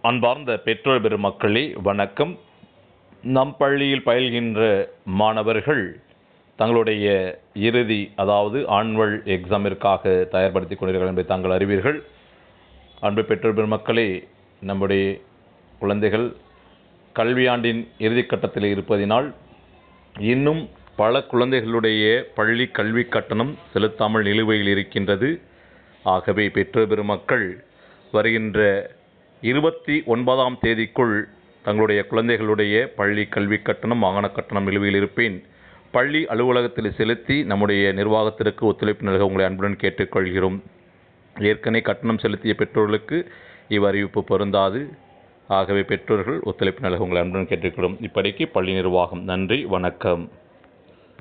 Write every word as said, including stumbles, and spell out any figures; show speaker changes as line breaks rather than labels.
அன்பார்ந்த பெற்றோர் பெருமக்களே வணக்கம். நம் பள்ளியில் பயில்கின்ற மாணவர்கள் தங்களுடைய இறுதி அதாவது ஆனுவல் எக்ஸாமிற்காக தயார்படுத்திக் கொண்டிருக்கிறார்கள் என்பதை தாங்கள் அறிவீர்கள். அன்பு பெற்றோர் பெருமக்களே, நம்முடைய குழந்தைகள் கல்வியாண்டின் இறுதிக்கட்டத்தில் இருப்பதினால் இன்னும் பல குழந்தைகளுடைய பள்ளி கல்வி கட்டணம் செலுத்தாமல் நிலுவையில் இருக்கின்றது. ஆகவே பெற்றோர் பெருமக்கள் வருகின்ற இருபத்தி ஒன்பதாம் தேதிக்குள் தங்களுடைய குழந்தைகளுடைய பள்ளி கல்வி கட்டணம் வாகன கட்டணம் நிலுவையில் இருப்பேன் பள்ளி அலுவலகத்தில் செலுத்தி நம்முடைய நிர்வாகத்திற்கு ஒத்துழைப்பு நல்க உங்களை அன்புடன் கேட்டுக்கொள்கிறோம். ஏற்கனவே கட்டணம் செலுத்திய பெற்றோர்களுக்கு இவ்வறிவிப்பு பொருந்தாது. ஆகவே பெற்றோர்கள் ஒத்துழைப்பு நல்க உங்களை அன்புடன் கேட்டுக்கொள்கிறோம். இப்படிக்கு பள்ளி நிர்வாகம். நன்றி, வணக்கம்.